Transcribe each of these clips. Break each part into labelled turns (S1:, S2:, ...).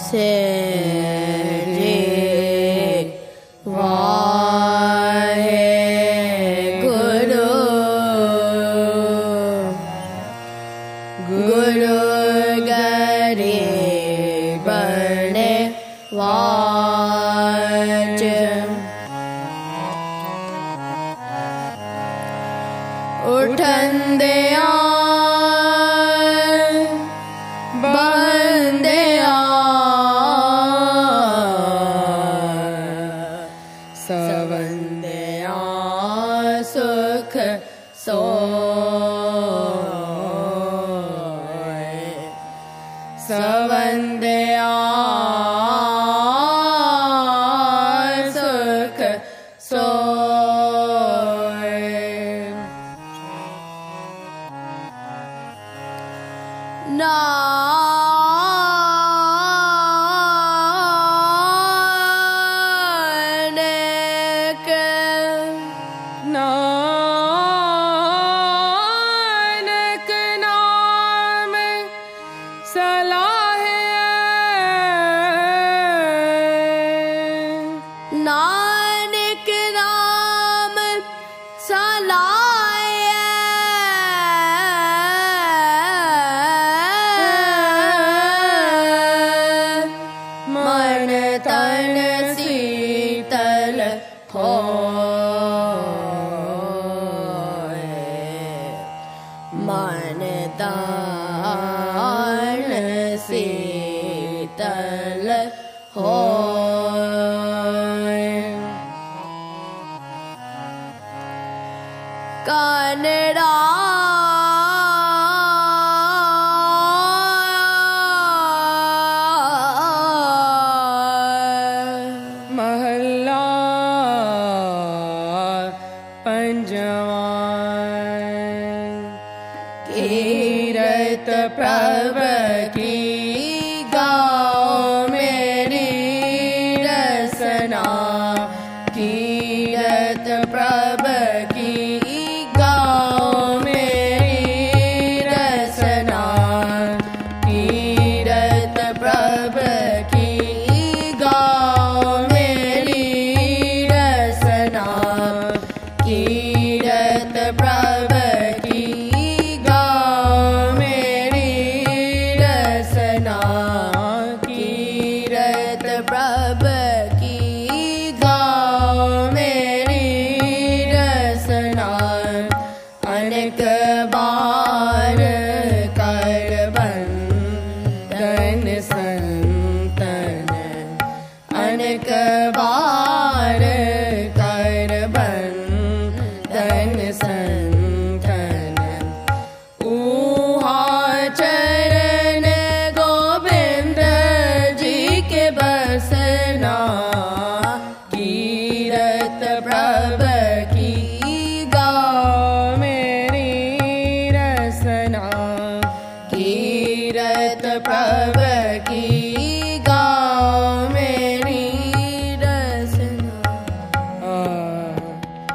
S1: से गुरु गरीब ने वाच उठंदिया बंदिया सवंदिया सुख सवंदिया सुख सोय नानक नानक नाम सलाहे नानक नाम सलाहे मन तन शीतल होए मन तन शीतल होए कानड़ा महला पंजवा कीरत प्रभ की गाओ मेरी रसना कीरत प्रभ की गाओ मेरी रसना कीरत प्रभ की गाओ मेरी रसना कीरत प्रभ की गाओ मेरी रसना कीरत प्रभ की गाओ मेरी रसना अनेक बार कर बंधन संतन अनेक बार कर बंधन संतन ऊहा चरण गोविंद जी के बसना कीरत प्रभ की गाओ मेरी रसना कीरत प्रभ की गाओ मेरी रसना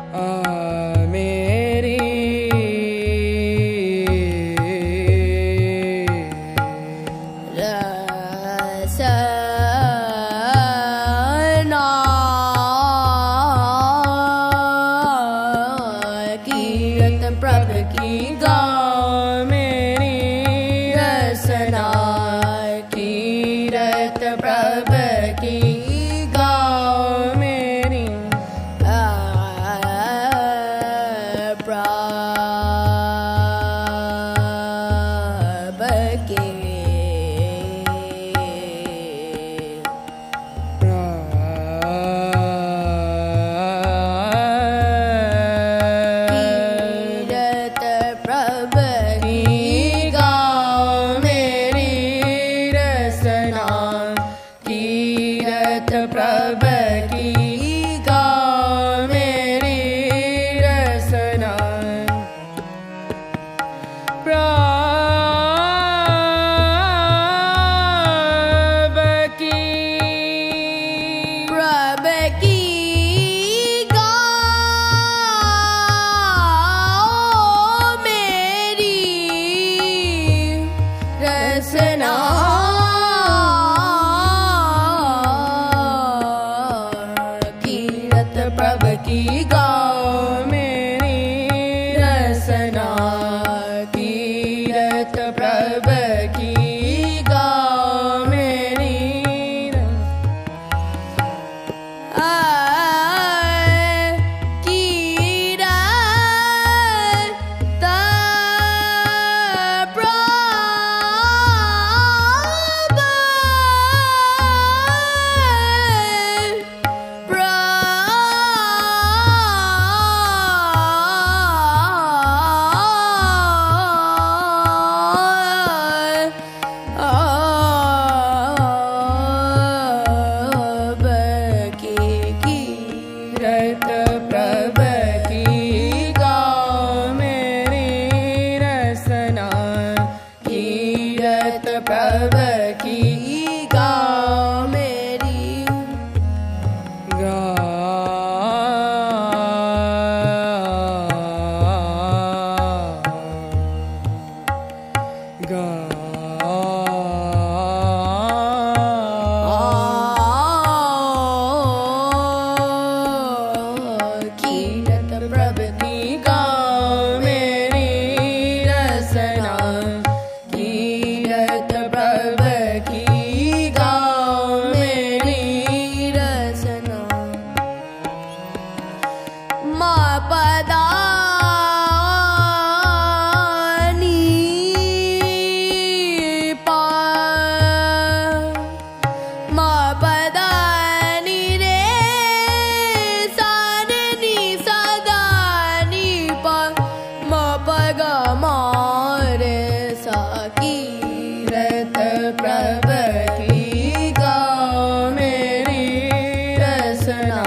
S1: प्रभ की गाओ मेरी रसना कीरत प्रभ की गाओ मेरी रसना माँ पदा प्रभ की गाओ मेरी रसना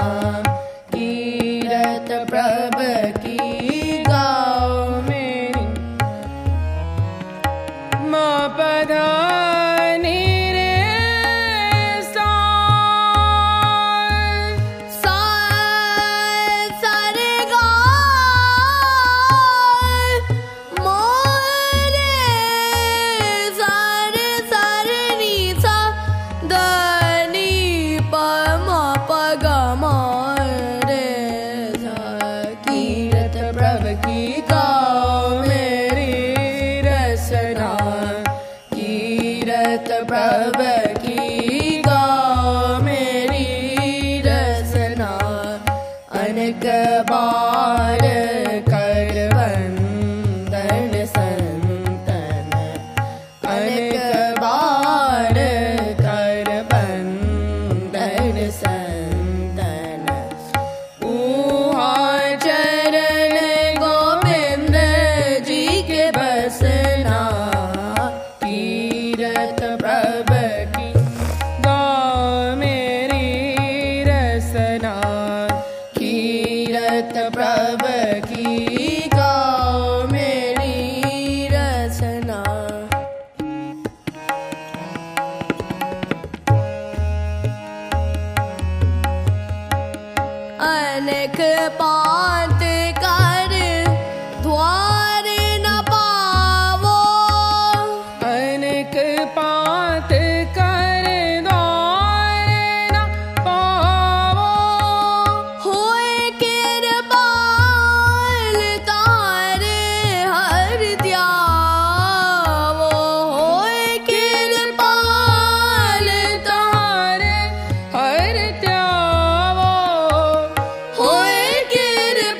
S1: कीरत प्रभ की गाओ मेरी माँ पदा नी रे सा सा सा रे गा मोरे सा रे सा रे नी सा द नी प म प ग म रे सा कीरत प्रभ की गाओ मेरी रसना कीरत प्रभ की गाओ मेरी रसना अनेक बार कर वंदन संतन अनेक बार कर वंदन संतन ऊहा चरण गोविंद जी के बसना कीरत प्रभ की गाओ मेरी रसना कीरत प्रभ की गाओ मेरी रसना अनेक पात कर द्वार न पावो अनेक पात कर द्वार न पावो होए कृपाल तारे हर त्यावो होए कृपाल तारे हर त्यावो होए कृपाल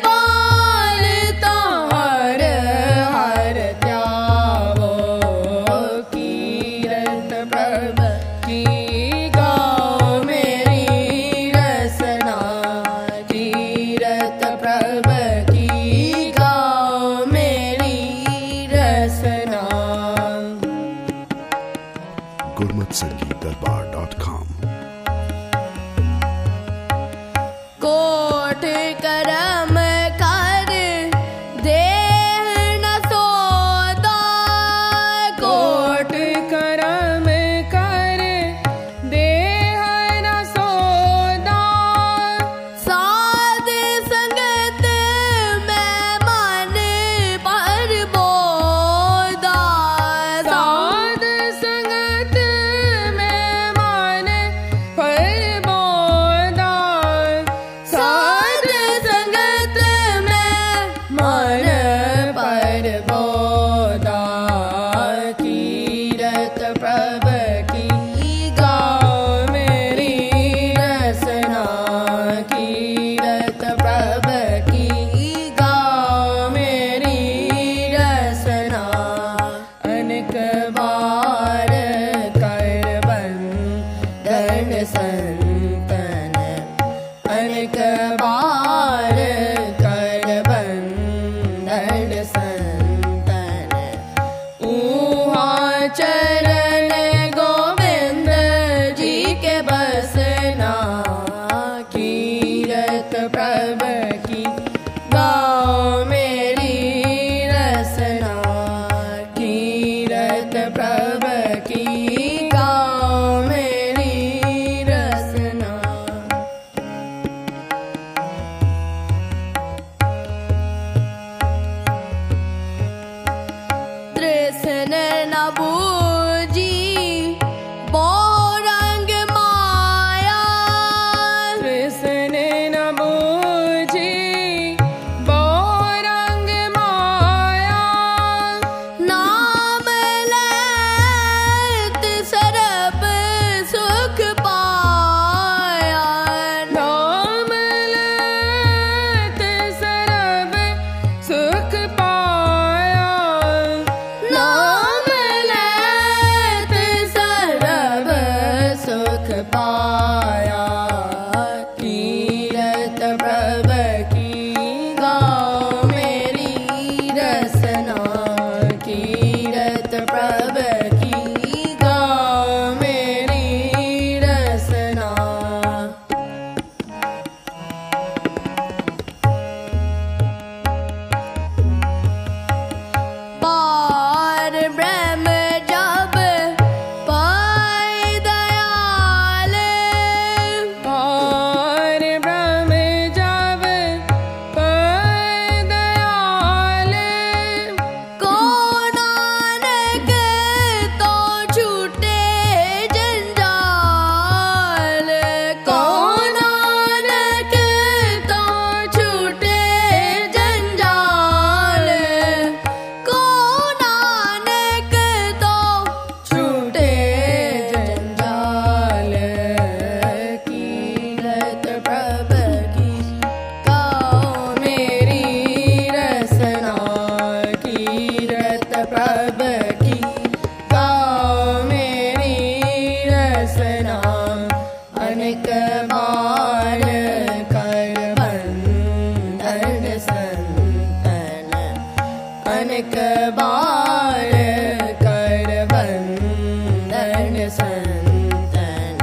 S1: अनेक बार कर बंदन संतन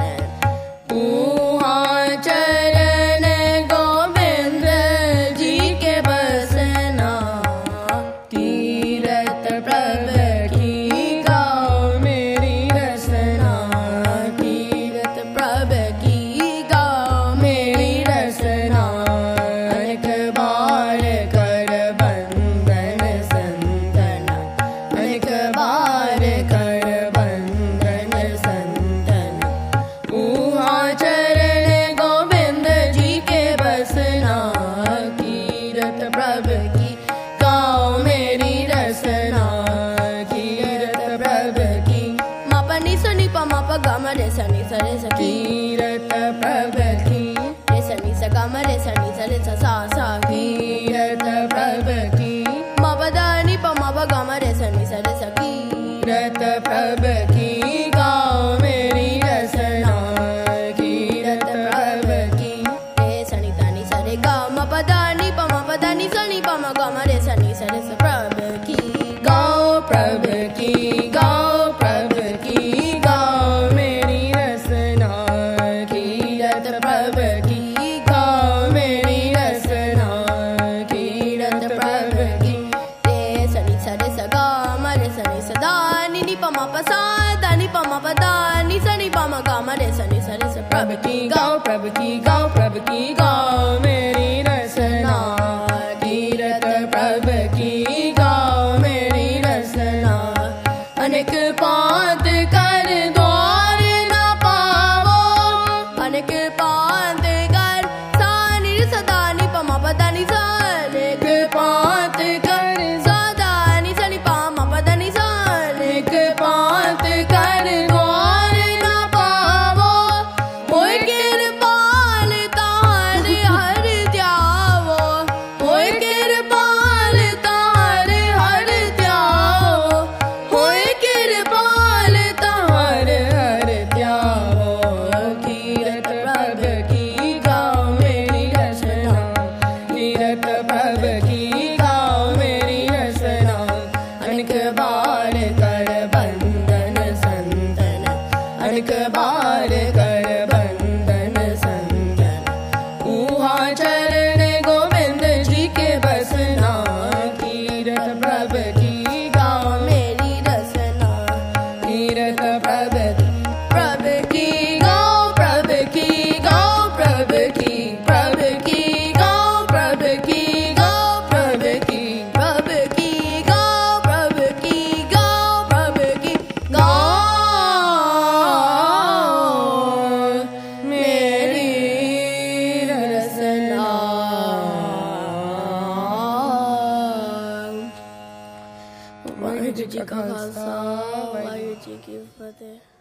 S1: पूहा चरण गोविंद जी के बसना तीरथ प्रभ की गाओ मेरी रसना तीरथ प्रभ की गाओ मेरी रसना अनेक बार कर बंदन संतन अनेक बार कर बंदन संतन पूहा चरण गोविंद जी के बसना तीरथ प्रभ की गाओ मेरी रसना तीरथ प्रभ की माप नि सनि प माप ग म रे सनि स रे स तीरथ प्रभ की रे सनि स ग म रे सनि स रे स सा सा तीरथ प्रभ की माप द नि प माप ग म रे सनि स रे स तीरथ प्रभ की गाओ मेरी रसना तीरथ प्रभ की रे सनि द नि स रे ग म प द नि प म प द नि स नि प म ग म रे सनि स रे स प्रभ की गाओ प्रभ की गाओ प्रभ की गाओ मेरी रसना तीरथ प्रभ की गाओ मेरी रसना तीरथ प्रभ की रे सनि स रे स ग म रे सनि स द नि नि प म प सा द नि प म प द नि स नि प म ग म रे सनि स रे स प्रभ की गाओ प्रभ की गाओ प्रभ की गाओ मेरी रसना तीरथ प्रभ की गाओ मेरी रसना अनेक पात कर द्वार न पावो अनेक पात कर सानि सदा नि प म प द नि सा अनेक पात कर सदा नि स नि प म प द नि सा अनेक पात कर द्वार न पावो होय कृपाल तार हर त्यावो होय कृपाल तार हर त्यावो होय कृपाल तार हर त्यावो तीरथ प्रभ की गाओ मेरी रसना तीरथ प्रभ की गाओ मेरी रसना अनेक बार कर बंदन संतन अनेक बार कर बंदन संतन पूहा चरण गोविंद जी के बसना तीरथ प्रभ की गाओ मेरी रसना तीरथ प्रभ की गाओ प्रभ की गाओ प्रभ की प्रभ की गाओ प्रभ की गाओ प्रभ की प्रभ की गाओ प्रभ की गाओ प्रभ की गाओ मेरी रसना वाहिगुरू जी का खालसा वाहिगुरू जी की फतेह।